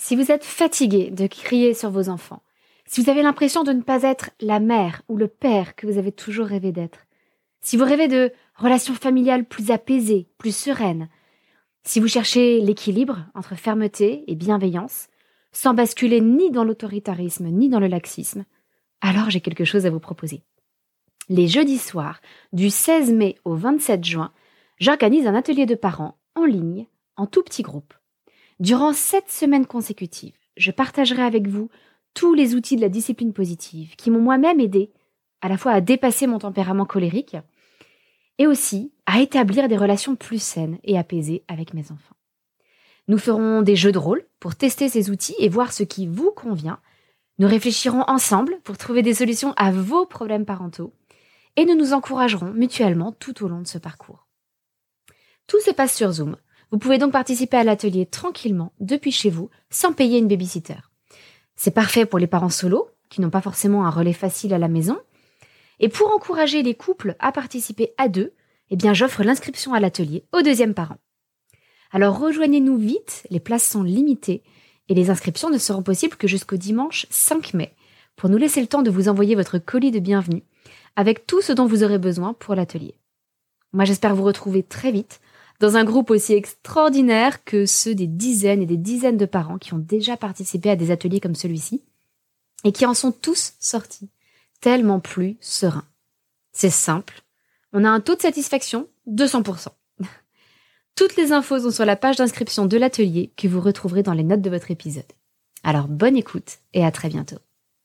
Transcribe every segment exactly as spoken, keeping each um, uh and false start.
Si vous êtes fatigué de crier sur vos enfants, si vous avez l'impression de ne pas être la mère ou le père que vous avez toujours rêvé d'être, si vous rêvez de relations familiales plus apaisées, plus sereines, si vous cherchez l'équilibre entre fermeté et bienveillance, sans basculer ni dans l'autoritarisme ni dans le laxisme, alors j'ai quelque chose à vous proposer. Les jeudis soirs, du seize mai au vingt-sept juin, j'organise un atelier de parents en ligne, en tout petit groupe. Durant sept semaines consécutives, je partagerai avec vous tous les outils de la discipline positive qui m'ont moi-même aidé à la fois à dépasser mon tempérament colérique et aussi à établir des relations plus saines et apaisées avec mes enfants. Nous ferons des jeux de rôle pour tester ces outils et voir ce qui vous convient. Nous réfléchirons ensemble pour trouver des solutions à vos problèmes parentaux et nous nous encouragerons mutuellement tout au long de ce parcours. Tout se passe sur Zoom. Vous pouvez donc participer à l'atelier tranquillement depuis chez vous sans payer une babysitter. C'est parfait pour les parents solos qui n'ont pas forcément un relais facile à la maison. Et pour encourager les couples à participer à deux, eh bien j'offre l'inscription à l'atelier au deuxième parent. Alors rejoignez-nous vite, les places sont limitées et les inscriptions ne seront possibles que jusqu'au dimanche cinq mai pour nous laisser le temps de vous envoyer votre colis de bienvenue avec tout ce dont vous aurez besoin pour l'atelier. Moi j'espère vous retrouver très vite dans un groupe aussi extraordinaire que ceux des dizaines et des dizaines de parents qui ont déjà participé à des ateliers comme celui-ci et qui en sont tous sortis tellement plus sereins. C'est simple, on a un taux de satisfaction de cent pour cent. Toutes les infos sont sur la page d'inscription de l'atelier que vous retrouverez dans les notes de votre épisode. Alors bonne écoute et à très bientôt.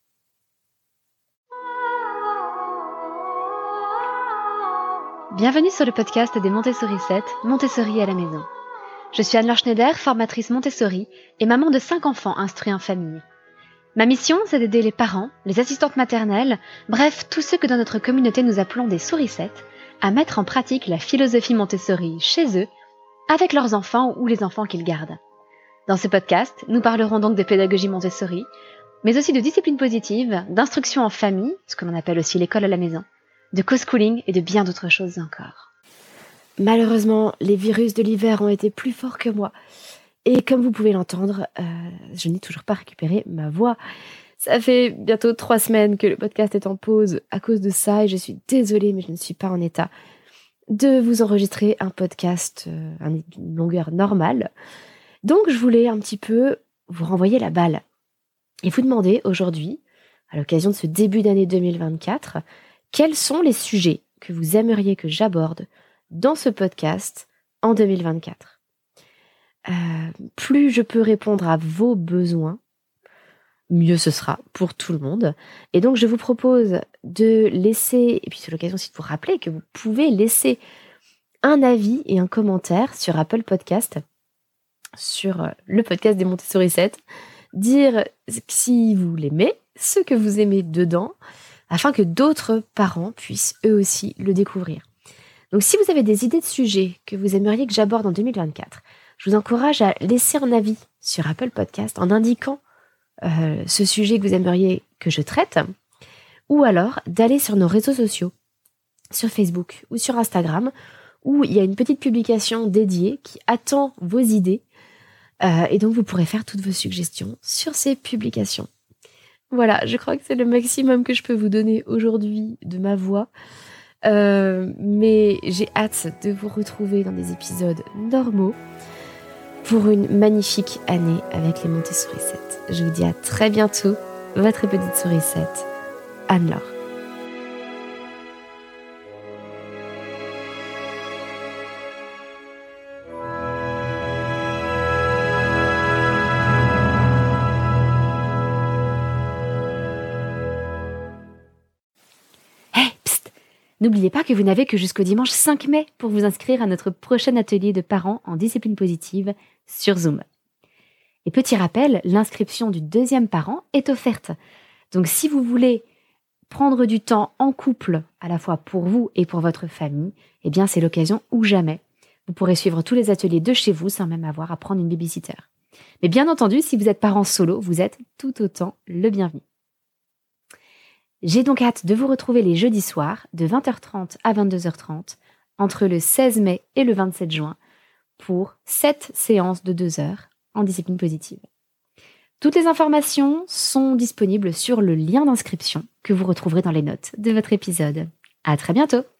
Bienvenue sur le podcast des Montessori sept, Montessori à la maison. Je suis Anne-Laure Schneider, formatrice Montessori et maman de cinq enfants instruits en famille. Ma mission, c'est d'aider les parents, les assistantes maternelles, bref, tous ceux que dans notre communauté nous appelons des sourissettes, à mettre en pratique la philosophie Montessori chez eux, avec leurs enfants ou les enfants qu'ils gardent. Dans ce podcast, nous parlerons donc de pédagogie Montessori, mais aussi de discipline positive, d'instruction en famille, ce que l'on appelle aussi l'école à la maison, de co-schooling et de bien d'autres choses encore. Malheureusement, les virus de l'hiver ont été plus forts que moi. Et comme vous pouvez l'entendre, euh, je n'ai toujours pas récupéré ma voix. Ça fait bientôt trois semaines que le podcast est en pause à cause de ça et je suis désolée, mais je ne suis pas en état de vous enregistrer un podcast euh, à une longueur normale. Donc, je voulais un petit peu vous renvoyer la balle et vous demander aujourd'hui, à l'occasion de ce début d'année deux mille vingt-quatre, quels sont les sujets que vous aimeriez que j'aborde dans ce podcast en deux mille vingt-quatre. Euh, plus je peux répondre à vos besoins, mieux ce sera pour tout le monde. Et donc, je vous propose de laisser, et puis c'est l'occasion aussi de vous rappeler que vous pouvez laisser un avis et un commentaire sur Apple Podcast, sur le podcast des Montessori sept, dire si vous l'aimez, ce que vous aimez dedans, afin que d'autres parents puissent eux aussi le découvrir. Donc, si vous avez des idées de sujets que vous aimeriez que j'aborde en deux mille vingt-quatre, je vous encourage à laisser un avis sur Apple Podcast en indiquant euh, ce sujet que vous aimeriez que je traite, ou alors d'aller sur nos réseaux sociaux, sur Facebook ou sur Instagram, où il y a une petite publication dédiée qui attend vos idées, euh, et donc vous pourrez faire toutes vos suggestions sur ces publications. Voilà, je crois que c'est le maximum que je peux vous donner aujourd'hui de ma voix, euh, mais j'ai hâte de vous retrouver dans des épisodes normaux pour une magnifique année avec les Montessori sept. Je vous dis à très bientôt, votre petite sourisette, Anne-Laure. Hey, psst, n'oubliez pas que vous n'avez que jusqu'au dimanche cinq mai pour vous inscrire à notre prochain atelier de parents en discipline positive sur Zoom. Et petit rappel, l'inscription du deuxième parent est offerte. Donc si vous voulez prendre du temps en couple, à la fois pour vous et pour votre famille, eh bien c'est l'occasion ou jamais. Vous pourrez suivre tous les ateliers de chez vous sans même avoir à prendre une babysitter. Mais bien entendu, si vous êtes parent solo, vous êtes tout autant le bienvenu. J'ai donc hâte de vous retrouver les jeudis soirs de vingt heures trente à vingt-deux heures trente entre le seize mai et le vingt-sept juin pour sept séances de deux heures en discipline positive. Toutes les informations sont disponibles sur le lien d'inscription que vous retrouverez dans les notes de votre épisode. À très bientôt!